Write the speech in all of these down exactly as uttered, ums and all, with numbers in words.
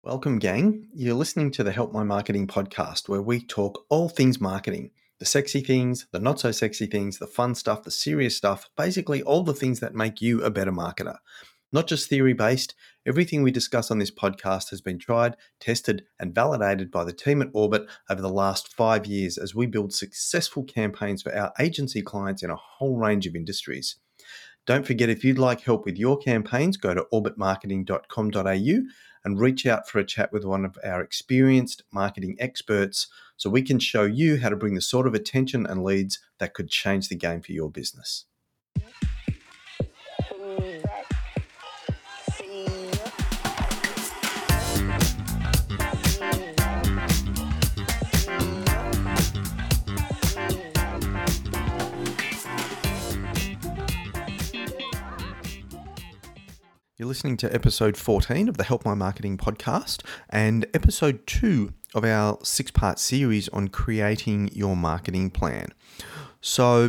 Welcome, gang. You're listening to the Help My Marketing podcast, where we talk all things marketing, the sexy things, the not so sexy things, the fun stuff, the serious stuff, basically all the things that make you a better marketer. Not just theory-based, everything we discuss on this podcast has been tried, tested, and validated by the team at Orbit over the last five years as we build successful campaigns for our agency clients in a whole range of industries. Don't forget, if you'd like help with your campaigns, go to orbit marketing dot com dot a u and reach out for a chat with one of our experienced marketing experts so we can show you how to bring the sort of attention and leads that could change the game for your business. You're listening to episode fourteen of the Help My Marketing podcast and episode two of our six-part series on creating your marketing plan. So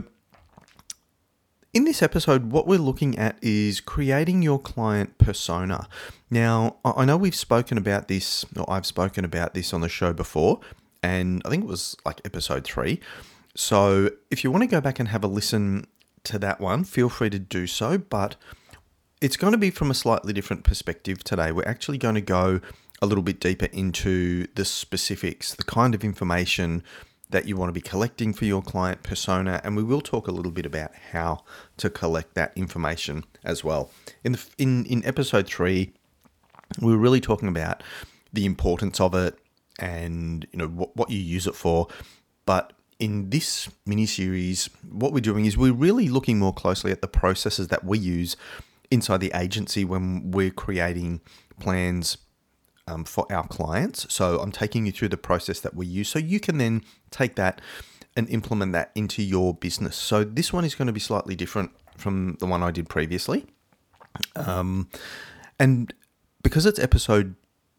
in this episode, what we're looking at is creating your client persona. Now, I know we've spoken about this, or I've spoken about this on the show before, and I think it was like episode three. So if you want to go back and have a listen to that one, feel free to do so, but it's going to be from a slightly different perspective today. We're actually going to go a little bit deeper into the specifics, the kind of information that you want to be collecting for your client persona, and we will talk a little bit about how to collect that information as well. In the, in, in episode three, we were really talking about the importance of it and you know what, what you use it for, but in this mini-series, what we're doing is we're really looking more closely at the processes that we use inside the agency when we're creating plans um, for our clients. So I'm taking you through the process that we use so you can then take that and implement that into your business. So this one is going to be slightly different from the one I did previously. Um, and because it's episode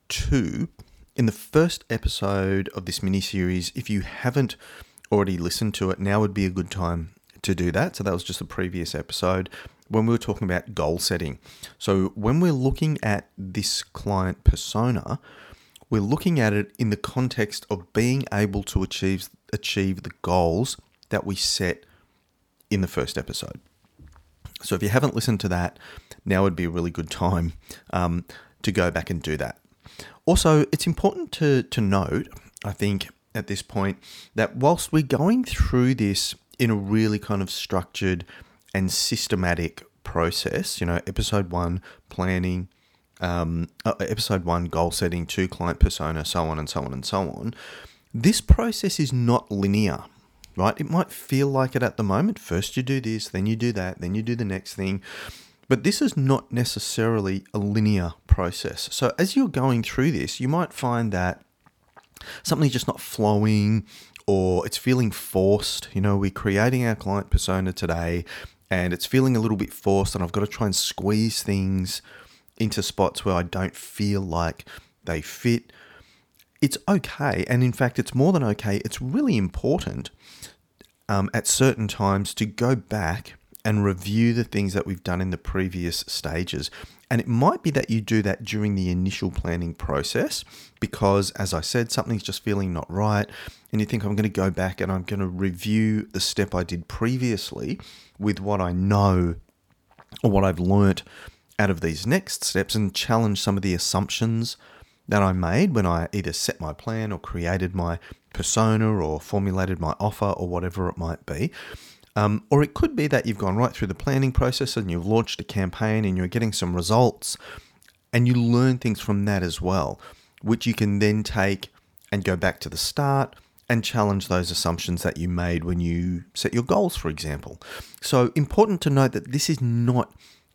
two, in the first episode of this mini-series, if you haven't already listened to it, now would be a good time to do that. So that was just a previous episode when we were talking about goal setting. So when we're looking at this client persona, we're looking at it in the context of being able to achieve achieve the goals that we set in the first episode. So if you haven't listened to that, now would be a really good time um, to go back and do that. Also, it's important to, to note, I think, at this point, that whilst we're going through this in a really kind of structured and systematic process, you know, episode one, planning, um, uh, episode one, goal setting, two, client persona, so on and so on and so on. This process is not linear, right? It might feel like it at the moment. First you do this, then you do that, then you do the next thing. But this is not necessarily a linear process. So as you're going through this, you might find that something's just not flowing or it's feeling forced. You know, we're creating our client persona today and it's feeling a little bit forced and I've got to try and squeeze things into spots where I don't feel like they fit. It's okay. And in fact, it's more than okay. It's really important um, at certain times to go back and review the things that we've done in the previous stages. And it might be that you do that during the initial planning process because, as I said, something's just feeling not right. And you think, I'm going to go back and I'm going to review the step I did previously with what I know or what I've learnt out of these next steps and challenge some of the assumptions that I made when I either set my plan or created my persona or formulated my offer or whatever it might be. Um, or it could be that you've gone right through the planning process and you've launched a campaign and you're getting some results and you learn things from that as well, which you can then take and go back to the start and challenge those assumptions that you made when you set your goals, for example. So important to note that this is not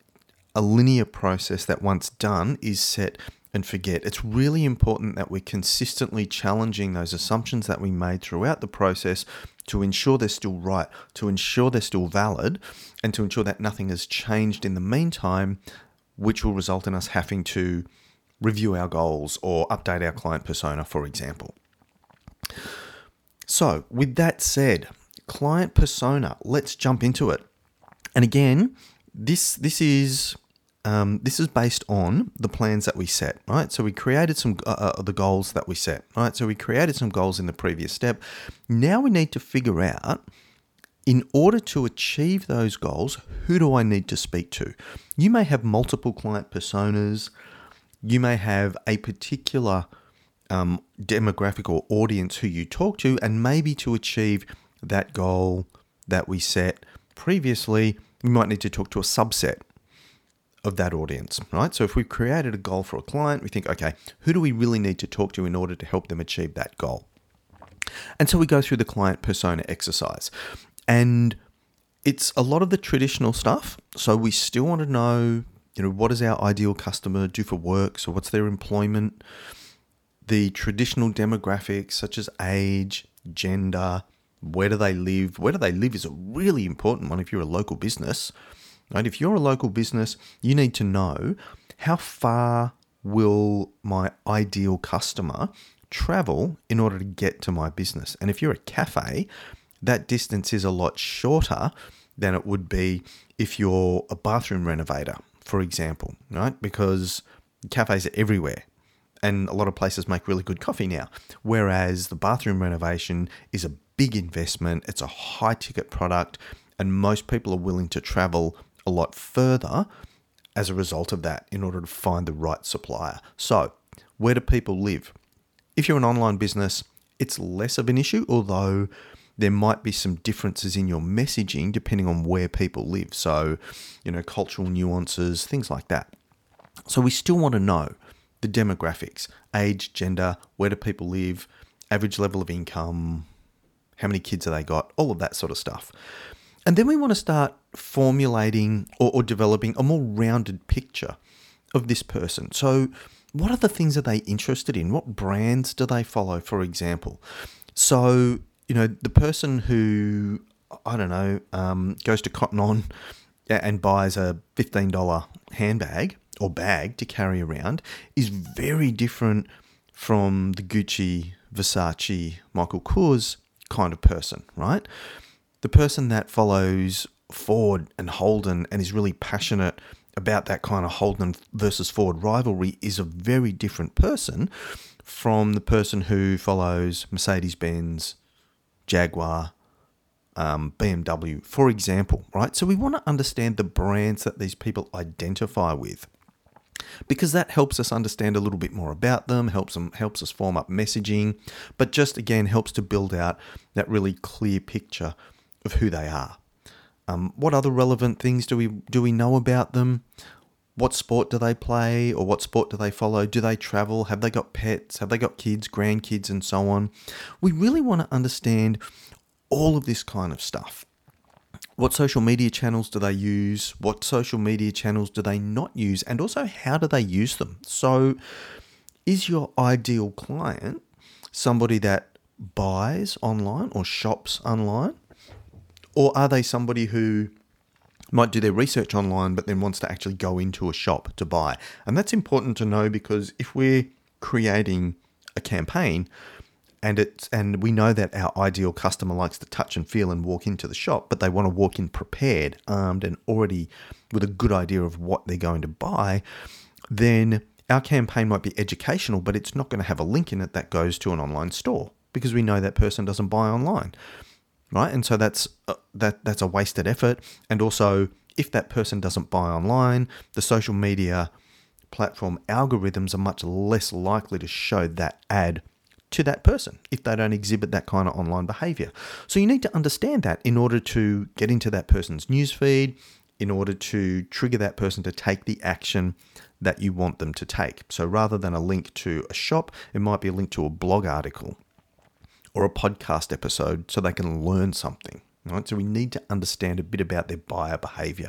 a linear process that once done is set and forget. It's really important that we're consistently challenging those assumptions that we made throughout the process to ensure they're still right, to ensure they're still valid, and to ensure that nothing has changed in the meantime, which will result in us having to review our goals or update our client persona, for example. So with that said, client persona, let's jump into it. And again, this this is um, this is based on the plans that we set, right? So we created some uh, uh, the goals that we set, right? So we created some goals in the previous step. Now we need to figure out, in order to achieve those goals, who do I need to speak to? You may have multiple client personas. You may have a particular um, demographic or audience who you talk to, and maybe to achieve that goal that we set previously, we might need to talk to a subset of that audience, right? So if we've created a goal for a client, we think, okay, who do we really need to talk to in order to help them achieve that goal? And so we go through the client persona exercise. And it's a lot of the traditional stuff. So we still want to know, you know, what does our ideal customer do for work? So what's their employment? The traditional demographics such as age, gender, where do they live? Where do they live is a really important one if you're a local business. Right? If you're a local business, you need to know, how far will my ideal customer travel in order to get to my business? And if you're a cafe, that distance is a lot shorter than it would be if you're a bathroom renovator, for example, right? Because cafes are everywhere and a lot of places make really good coffee now. Whereas the bathroom renovation is a big investment, it's a high ticket product, and most people are willing to travel a lot further as a result of that in order to find the right supplier. So, where do people live? If you're an online business, it's less of an issue, although there might be some differences in your messaging depending on where people live. So, you know, cultural nuances, things like that. So we still want to know the demographics, age, gender, where do people live, average level of income, how many kids have they got, all of that sort of stuff. And then we want to start formulating or, or developing a more rounded picture of this person. So what are the things are they interested in? What brands do they follow, for example? So, you know, the person who, I don't know, um, goes to Cotton On and buys a fifteen dollars handbag or bag to carry around is very different from the Gucci, Versace, Michael Kors kind of person, right? The person that follows Ford and Holden and is really passionate about that kind of Holden versus Ford rivalry is a very different person from the person who follows Mercedes-Benz, Jaguar, um, B M W, for example, right? So we want to understand the brands that these people identify with, because that helps us understand a little bit more about them, helps them, helps us form up messaging, but just again helps to build out that really clear picture of who they are. Um, what other relevant things do we do we know about them? What sport do they play, or what sport do they follow? Do they travel? Have they got pets? Have they got kids, grandkids, and so on? We really want to understand all of this kind of stuff. What social media channels do they use? What social media channels do they not use? And also, how do they use them? So, is your ideal client somebody that buys online or shops online? Or are they somebody who might do their research online but then wants to actually go into a shop to buy? And that's important to know, because if we're creating a campaign and it's and we know that our ideal customer likes to touch and feel and walk into the shop, but they want to walk in prepared, armed, and already with a good idea of what they're going to buy, then our campaign might be educational, but it's not going to have a link in it that goes to an online store, because we know that person doesn't buy online. Right, and so that's uh, that that's a wasted effort. And also, if that person doesn't buy online, the social media platform algorithms are much less likely to show that ad to that person if they don't exhibit that kind of online behavior. So you need to understand that in order to get into that person's newsfeed, in order to trigger that person to take the action that you want them to take. So rather than a link to a shop, it might be a link to a blog article or a podcast episode, so they can learn something, right? So we need to understand a bit about their buyer behavior.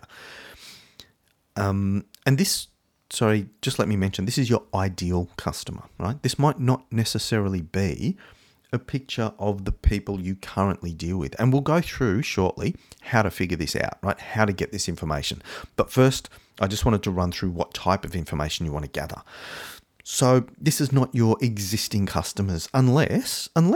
Um, and this, sorry, just let me mention, this is your ideal customer, right? This might not necessarily be a picture of the people you currently deal with. And we'll go through shortly how to figure this out, right? How to get this information. But first, I just wanted to run through what type of information you want to gather. So this is not your existing customers, unless, unless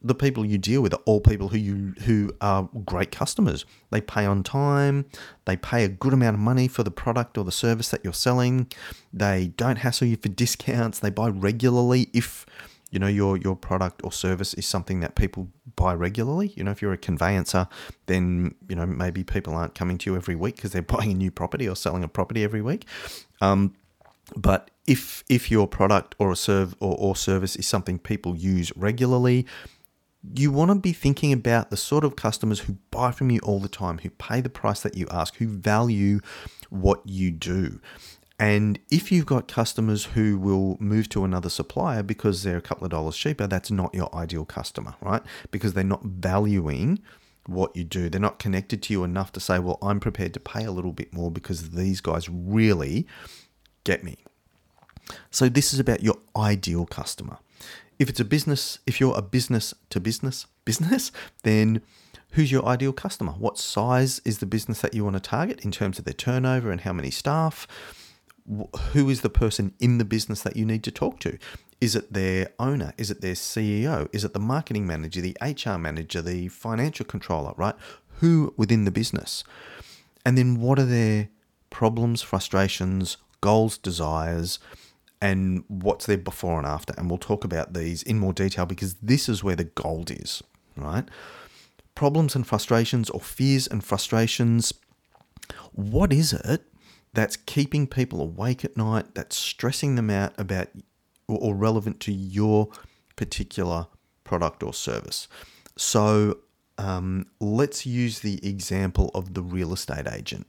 the people you deal with are all people who you who are great customers. They pay on time, they pay a good amount of money for the product or the service that you're selling. They don't hassle you for discounts. They buy regularly if you know your your product or service is something that people buy regularly. You know, if you're a conveyancer, then you know maybe people aren't coming to you every week because they're buying a new property or selling a property every week. Um, but if if your product or a serve or, or service is something people use regularly, you want to be thinking about the sort of customers who buy from you all the time, who pay the price that you ask, who value what you do. And if you've got customers who will move to another supplier because they're a couple of dollars cheaper, that's not your ideal customer, right? Because they're not valuing what you do. They're not connected to you enough to say, well, I'm prepared to pay a little bit more because these guys really get me. So this is about your ideal customer. If it's a business, if you're a business to business business, then who's your ideal customer? What size is the business that you want to target in terms of their turnover and how many staff? Who is the person in the business that you need to talk to? Is it their owner? Is it their C E O? Is it the marketing manager, the H R manager, the financial controller, right? Who within the business? And then what are their problems, frustrations, goals, desires, and what's their before and after? And we'll talk about these in more detail because this is where the gold is, right? Problems and frustrations, or fears and frustrations. What is it that's keeping people awake at night, that's stressing them out about or relevant to your particular product or service? So um, let's use the example of the real estate agent.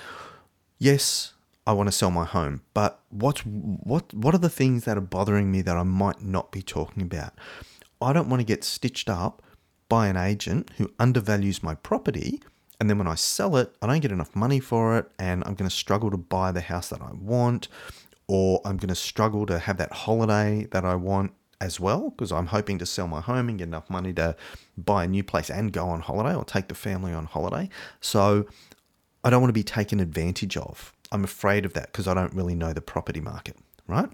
Yes, I want to sell my home, but what's what what are the things that are bothering me that I might not be talking about? I don't want to get stitched up by an agent who undervalues my property, and then when I sell it, I don't get enough money for it, and I'm going to struggle to buy the house that I want, or I'm going to struggle to have that holiday that I want as well, because I'm hoping to sell my home and get enough money to buy a new place and go on holiday or take the family on holiday. So I don't want to be taken advantage of. I'm afraid of that because I don't really know the property market, right?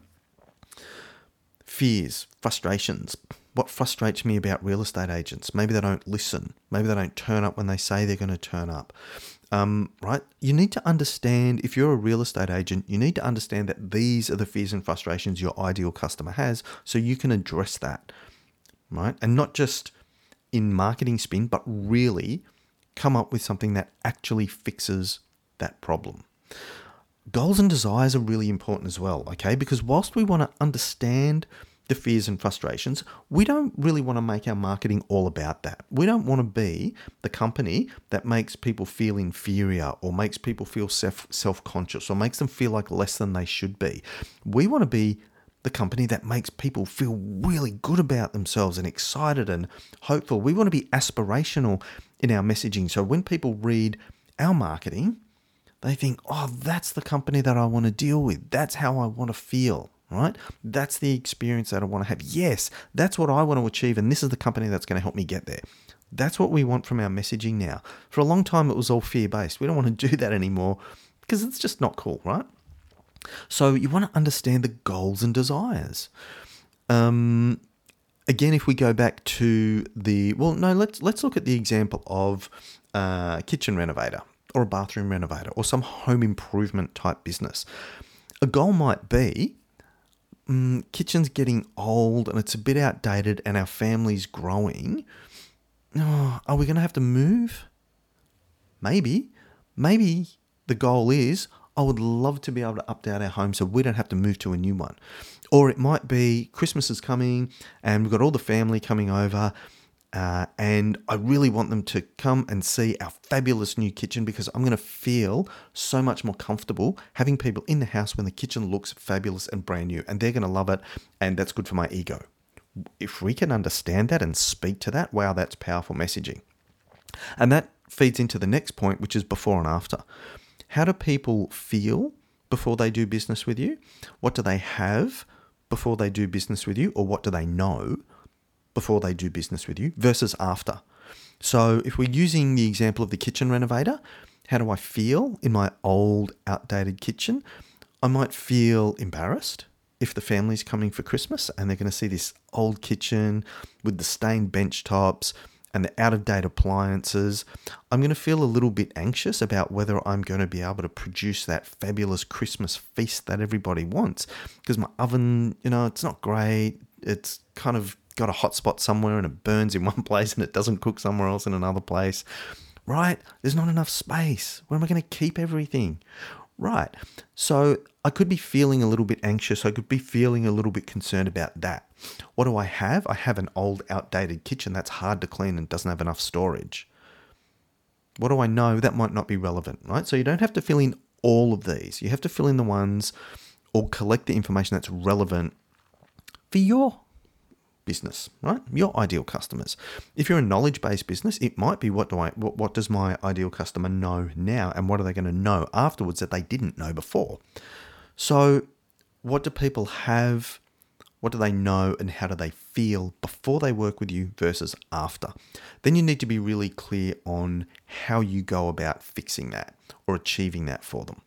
Fears, frustrations. What frustrates me about real estate agents? Maybe they don't listen. Maybe they don't turn up when they say they're going to turn up, um, right? You need to understand, if you're a real estate agent, you need to understand that these are the fears and frustrations your ideal customer has so you can address that, right? And not just in marketing spin, but really come up with something that actually fixes that problem. Goals and desires are really important as well, okay? Because whilst we want to understand the fears and frustrations, we don't really want to make our marketing all about that. We don't want to be the company that makes people feel inferior or makes people feel self, self-conscious or makes them feel like less than they should be. We want to be the company that makes people feel really good about themselves and excited and hopeful. We want to be aspirational in our messaging. So when people read our marketing, they think, oh, that's the company that I want to deal with. That's how I want to feel, right? That's the experience that I want to have. Yes, that's what I want to achieve, and this is the company that's going to help me get there. That's what we want from our messaging now. For a long time, it was all fear-based. We don't want to do that anymore because it's just not cool, right? So you want to understand the goals and desires. Um, again, if we go back to the, well, no, let's let's look at the example of a kitchen renovator or a bathroom renovator or some home improvement type business. A goal might be, um, kitchen's getting old and it's a bit outdated and our family's growing. Oh, are we going to have to move? Maybe. Maybe the goal is, I would love to be able to update our home so we don't have to move to a new one. Or it might be Christmas is coming and we've got all the family coming over uh, and I really want them to come and see our fabulous new kitchen because I'm going to feel so much more comfortable having people in the house when the kitchen looks fabulous and brand new, and they're going to love it, and that's good for my ego. If we can understand that and speak to that, wow, that's powerful messaging. And that feeds into the next point, which is before and after. How do people feel before they do business with you? What do they have before they do business with you? Or what do they know before they do business with you versus after? So if we're using the example of the kitchen renovator, how do I feel in my old, outdated kitchen? I might feel embarrassed. if the family's coming for Christmas and they're going to see this old kitchen with the stained bench tops and the out-of-date appliances, I'm going to feel a little bit anxious about whether I'm going to be able to produce that fabulous Christmas feast that everybody wants. Because my oven, you know, it's not great. It's kind of got a hot spot somewhere and it burns in one place and it doesn't cook somewhere else in another place. Right? There's not enough space. Where am I going to keep everything? Right. So I could be feeling a little bit anxious. I could be feeling a little bit concerned about that. What do I have? I have an old, outdated kitchen that's hard to clean and doesn't have enough storage. What do I know? That might not be relevant, right? So you don't have to fill in all of these. You have to fill in the ones or collect the information that's relevant for your business, right? Your ideal customers. If you're a knowledge-based business, it might be what do I what, what does my ideal customer know now, and what are they going to know afterwards that they didn't know before? So what do people have? What do they know, and how do they feel before they work with you versus after? Then you need to be really clear on how you go about fixing that or achieving that for them.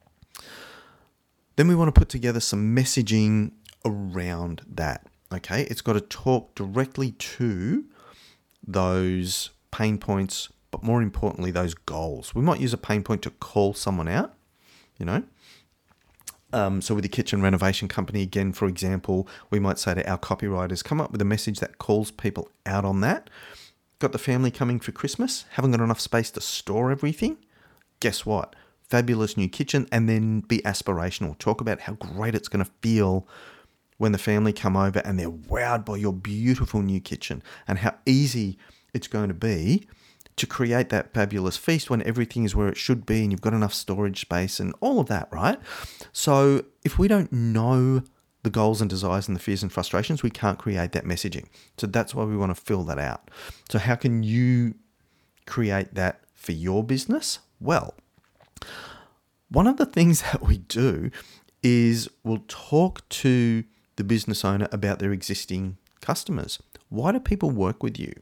Then we want to put together some messaging around that. Okay, it's got to talk directly to those pain points, but more importantly, those goals. We might use a pain point to call someone out, you know. Um, so with the kitchen renovation company, again, for example, we might say to our copywriters, come up with a message that calls people out on that. Got the family coming for Christmas, haven't got enough space to store everything. Guess what? Fabulous new kitchen, and then be aspirational. Talk about how great it's going to feel when the family come over and they're wowed by your beautiful new kitchen, and how easy it's going to be to create that fabulous feast when everything is where it should be and you've got enough storage space and all of that, right? So if we don't know the goals and desires and the fears and frustrations, we can't create that messaging. So that's why we want to fill that out. So how can you create that for your business? Well, one of the things that we do is we'll talk to the business owner about their existing customers. Why do people work with you?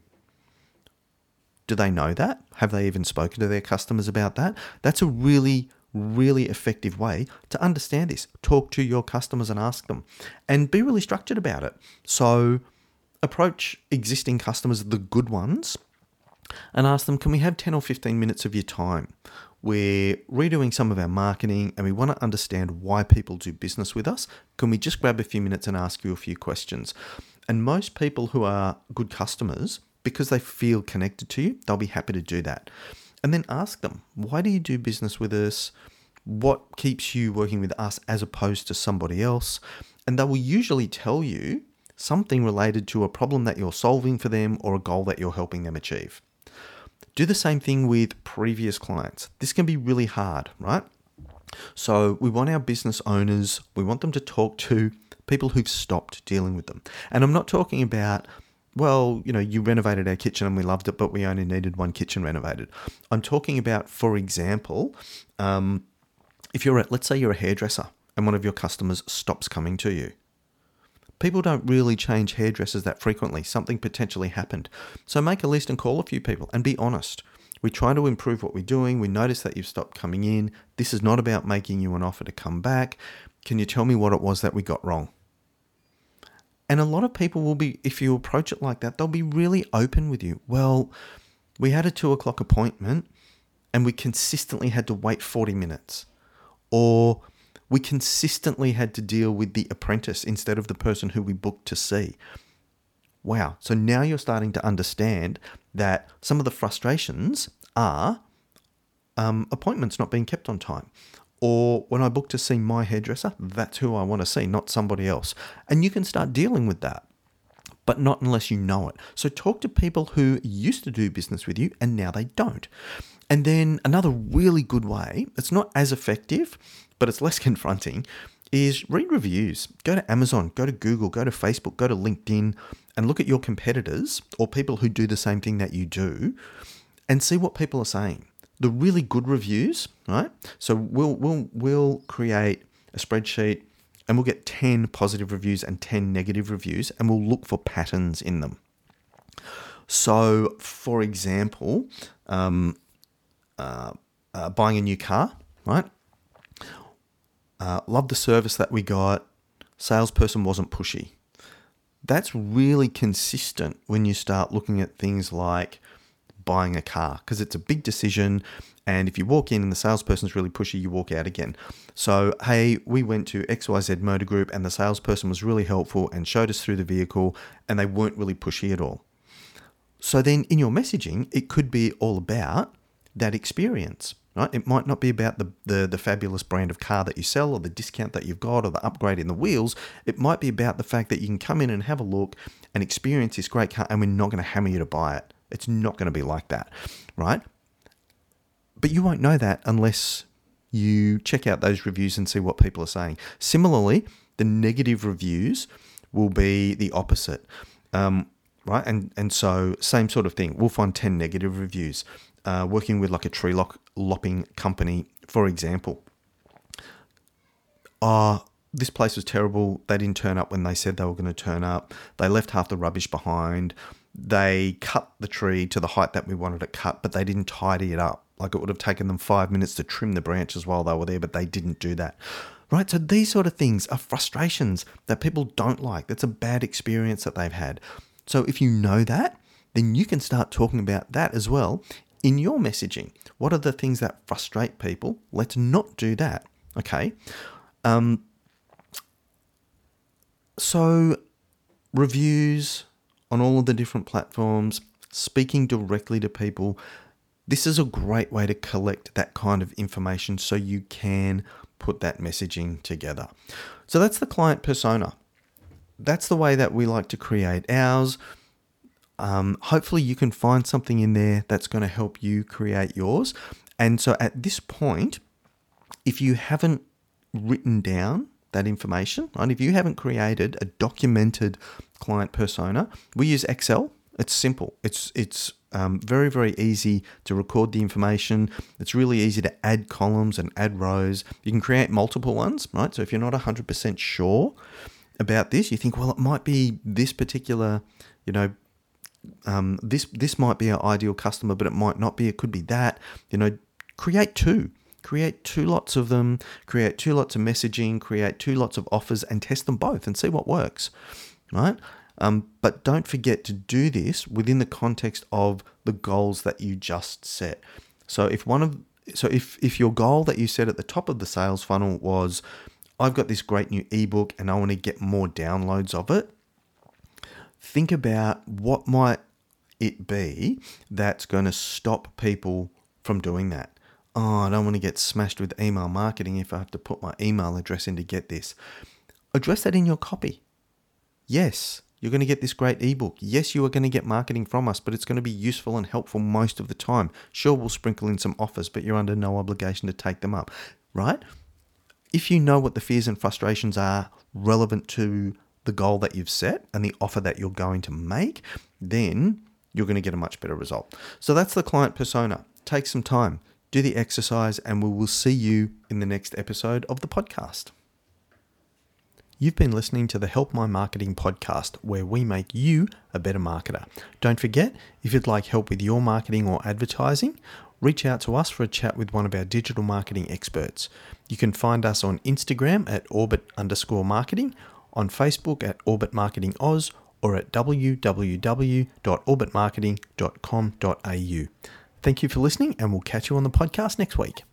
Do they know that? Have they even spoken to their customers about that? That's a really, really effective way to understand this. Talk to your customers and ask them, and be really structured about it. So approach existing customers, the good ones, and ask them, can we have ten or fifteen minutes of your time? We're redoing some of our marketing and we want to understand why people do business with us. Can we just grab a few minutes and ask you a few questions? And most people who are good customers, because they feel connected to you, they'll be happy to do that. And then ask them, why do you do business with us? What keeps you working with us as opposed to somebody else? And they will usually tell you something related to a problem that you're solving for them or a goal that you're helping them achieve. Do the same thing with previous clients. This can be really hard, right? So we want our business owners, we want them to talk to people who've stopped dealing with them. And I'm not talking about, well, you know, you renovated our kitchen and we loved it, but we only needed one kitchen renovated. I'm talking about, for example, um, if you're a, let's say you're a hairdresser and one of your customers stops coming to you. People don't really change hairdressers that frequently. Something potentially happened. So make a list and call a few people and be honest. We try to improve what we're doing. We notice that you've stopped coming in. This is not about making you an offer to come back. Can you tell me what it was that we got wrong? And a lot of people will be, if you approach it like that, they'll be really open with you. Well, we had a two o'clock appointment and we consistently had to wait forty minutes. Or we consistently had to deal with the apprentice instead of the person who we booked to see. Wow. So now you're starting to understand that some of the frustrations are um, appointments not being kept on time. Or when I book to see my hairdresser, that's who I want to see, not somebody else. And you can start dealing with that, but not unless you know it. So talk to people who used to do business with you and now they don't. And then another really good way, it's not as effective, but it's less confronting, is read reviews. Go to Amazon, go to Google, go to Facebook, go to LinkedIn, and look at your competitors or people who do the same thing that you do and see what people are saying. The really good reviews, right? So we'll we'll we'll create a spreadsheet and we'll get ten positive reviews and ten negative reviews, and we'll look for patterns in them. So, for example, um, uh, uh, buying a new car, right? Uh, love the service that we got. salesperson wasn't pushy. That's really consistent when you start looking at things like buying a car, because it's a big decision. And if you walk in and the salesperson's really pushy, you walk out again. So, hey, we went to X Y Z Motor Group and the salesperson was really helpful and showed us through the vehicle, and they weren't really pushy at all. So then in your messaging, it could be all about that experience, right? It might not be about the, the, the fabulous brand of car that you sell or the discount that you've got or the upgrade in the wheels. It might be about the fact that you can come in and have a look and experience this great car, and we're not going to hammer you to buy it. It's not going to be like that, right? But you won't know that unless you check out those reviews and see what people are saying. Similarly, the negative reviews will be the opposite, um, right? And and so same sort of thing. We'll find ten negative reviews. Uh, working with like a tree lock, lopping company, for example. Oh, this place was terrible. They didn't turn up when they said they were going to turn up. They left half the rubbish behind. They cut the tree to the height that we wanted it cut, but they didn't tidy it up. Like, it would have taken them five minutes to trim the branches while they were there, but they didn't do that. Right? So these sort of things are frustrations that people don't like. That's a bad experience that they've had. So if you know that, then you can start talking about that as well in your messaging. What are the things that frustrate people? Let's not do that. Okay. Um, so reviews on all of the different platforms, speaking directly to people. This is a great way to collect that kind of information so you can put that messaging together. So that's the client persona. That's the way that we like to create ours. Um, hopefully you can find something in there that's going to help you create yours. And so at this point, if you haven't written down that information, right? If you haven't created a documented client persona, we use Excel. It's simple. It's it's um, very, very easy to record the information. It's really easy to add columns and add rows. You can create multiple ones, right? So if you're not one hundred percent sure about this, you think, well, it might be this particular, you know, um, this this might be our ideal customer, but it might not be. It could be that. You know, create two. Create two lots of them, create two lots of messaging, create two lots of offers, and test them both and see what works, right? Um, but don't forget to do this within the context of the goals that you just set. So if one of so if if your goal that you set at the top of the sales funnel was, I've got this great new ebook and I want to get more downloads of it, think about what might it be that's going to stop people from doing that. Oh, I don't want to get smashed with email marketing if I have to put my email address in to get this. Address that in your copy. Yes, you're going to get this great ebook. Yes, you are going to get marketing from us, but it's going to be useful and helpful most of the time. Sure, we'll sprinkle in some offers, but you're under no obligation to take them up, right? If you know what the fears and frustrations are relevant to the goal that you've set and the offer that you're going to make, then you're going to get a much better result. So that's the client persona. Take some time. Do the exercise, and we will see you in the next episode of the podcast. You've been listening to the Help My Marketing podcast, where we make you a better marketer. Don't forget, if you'd like help with your marketing or advertising, reach out to us for a chat with one of our digital marketing experts. You can find us on Instagram at orbit underscore marketing, on Facebook at Orbit Marketing Oz, or at w w w dot orbit marketing dot com dot a u. Thank you for listening, and we'll catch you on the podcast next week.